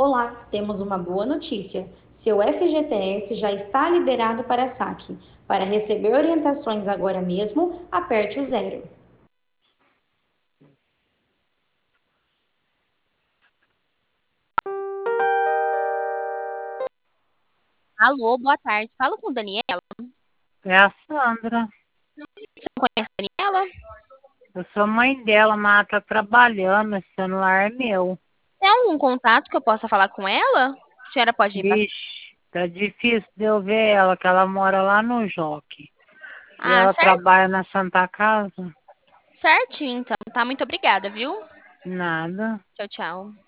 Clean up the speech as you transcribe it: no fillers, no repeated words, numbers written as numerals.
Olá, temos uma boa notícia. Seu FGTS já está liberado para saque. Para receber orientações agora mesmo, aperte o zero. Alô, boa tarde. Falo com Daniela. É a Sandra. Você não conhece a Daniela? Eu sou mãe dela, mas ela tá trabalhando, esse celular é meu. Tem algum contato que eu possa falar com ela? A senhora pode me passar? Vixe, tá difícil de eu ver ela, que ela mora lá no Jockey. E Ah, ela trabalha na Santa Casa? certinho, então. Tá, muito obrigada, viu? Nada. Tchau, tchau.